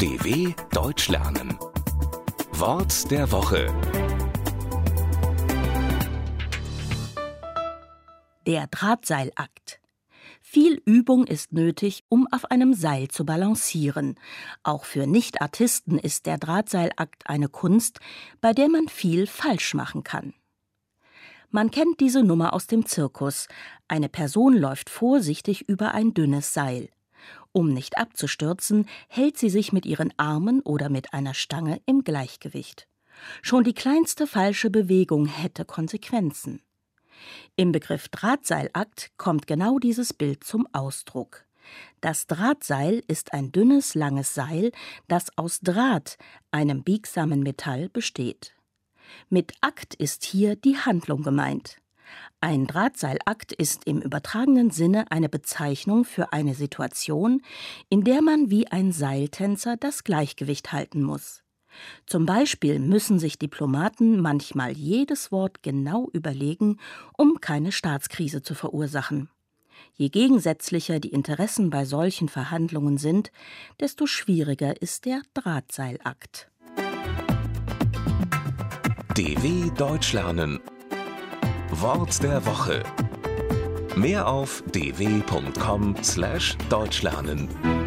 DW Deutsch lernen. Wort der Woche. Der Drahtseilakt. Viel Übung ist nötig, um auf einem Seil zu balancieren. Auch für Nicht-Artisten ist der Drahtseilakt eine Kunst, bei der man viel falsch machen kann. Man kennt diese Nummer aus dem Zirkus. Eine Person läuft vorsichtig über ein dünnes Seil. Um nicht abzustürzen, hält sie sich mit ihren Armen oder mit einer Stange im Gleichgewicht. Schon die kleinste falsche Bewegung hätte Konsequenzen. Im Begriff Drahtseilakt kommt genau dieses Bild zum Ausdruck. Das Drahtseil ist ein dünnes, langes Seil, das aus Draht, einem biegsamen Metall, besteht. Mit Akt ist hier die Handlung gemeint. Ein Drahtseilakt ist im übertragenen Sinne eine Bezeichnung für eine Situation, in der man wie ein Seiltänzer das Gleichgewicht halten muss. Zum Beispiel müssen sich Diplomaten manchmal jedes Wort genau überlegen, um keine Staatskrise zu verursachen. Je gegensätzlicher die Interessen bei solchen Verhandlungen sind, desto schwieriger ist der Drahtseilakt. DW Deutsch lernen. Wort der Woche. Mehr auf dw.com/deutschlernen.